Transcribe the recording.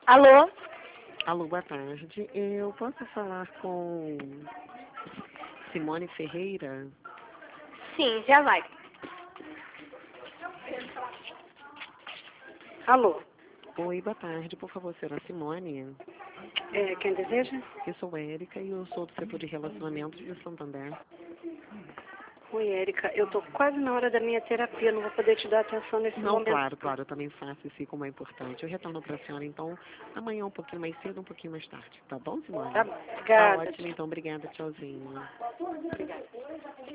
Alô? Alô, boa tarde. Eu posso falar com Simone Ferreira? Sim, já vai. Alô? Oi, boa tarde. Por favor, senhora Simone. Quem deseja? Eu sou Érica e eu sou do setor de relacionamentos de Santander. Oi, Érica. Eu tô quase na hora da minha terapia. Não vou poder te dar atenção nesse Não, momento. claro, eu também faço isso como é importante. Eu retorno para a senhora, então, amanhã um pouquinho mais cedo, um pouquinho mais tarde. Tá bom, Simone? Tá bom. Tá Obrigada. ótimo, então. Obrigada. Tchauzinho.